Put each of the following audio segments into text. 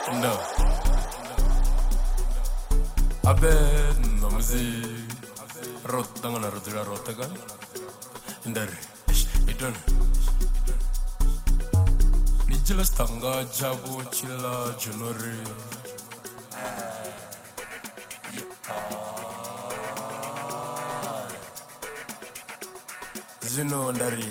No. Abed namzi rotangana rotira rotaga. Indari idon. Nijila stanga jabu chila junori. Zino ndari.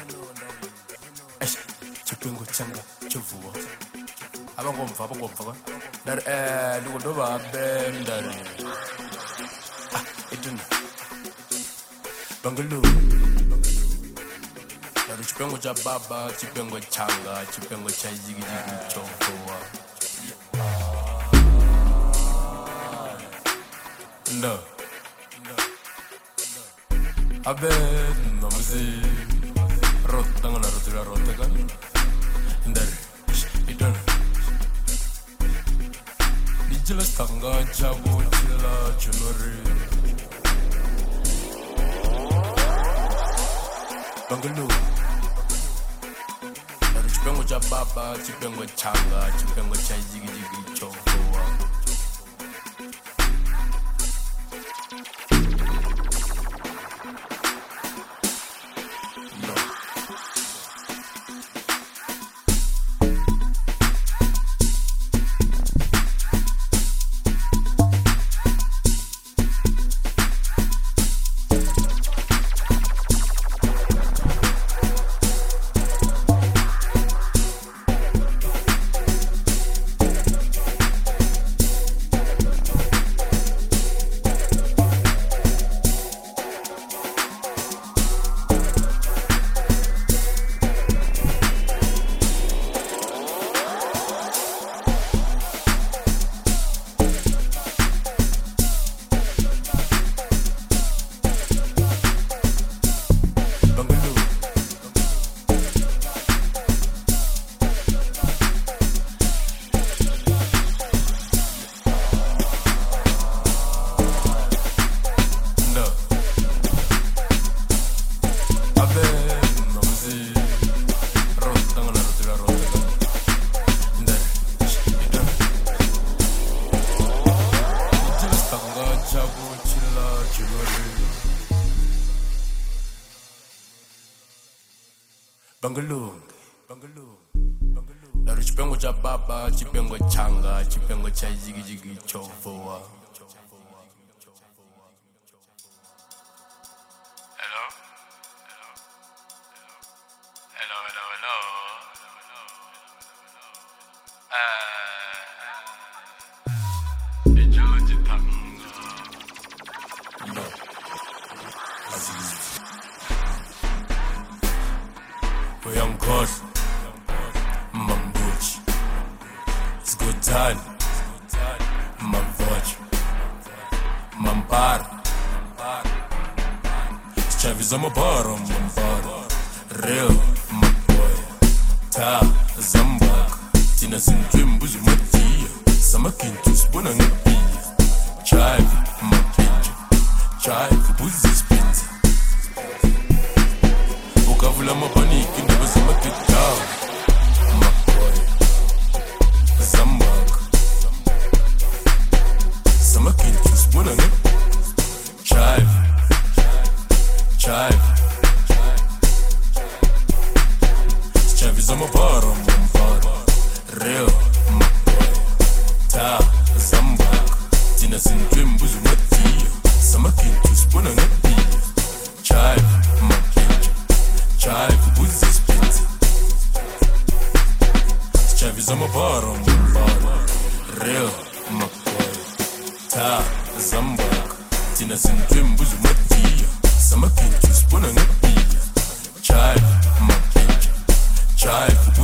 Chipingo changa chuvuwa. Abangomva kwa ndari ndikodoba bendari idun bangalo ndari chipengo cha baba chipengo changa chipengo cha jigijigi chokowa no abe namzi rotangana rotira rotaga ndari idun Nijila stanga jabu chila junori Bangalo Dari chipengo cha baba, chipengo changa, chipengo cha jigijigi chokowa Bangalore Dari chipengo cha baba, chipengo changa, chipengo cha jigijigi chokowa Young God, Mambuchi, it's good time, Mamvoch, Mampar, Chavis on my bottom, real, my boy, Ta, Zambak, Tina Sindrim, Buzumatia, Samakin to Spunang, Chive, my pinch, Chive, Buzis Pinty. Ukavula mabani kinda zama kitao Makoy Zambak Sama kintu spuna nge Chive Chive zama baro Real Makoy Ta Zambak Tina sindrim buzu matia Sama kintu spuna nge Chive Chive, who's this pizza? Chive is on my bottom, real, my boy. Ta, Zambak, Tina Sindrim, who's my tea? Some kintu spoon and a pea. Chive, my pinch. Chive,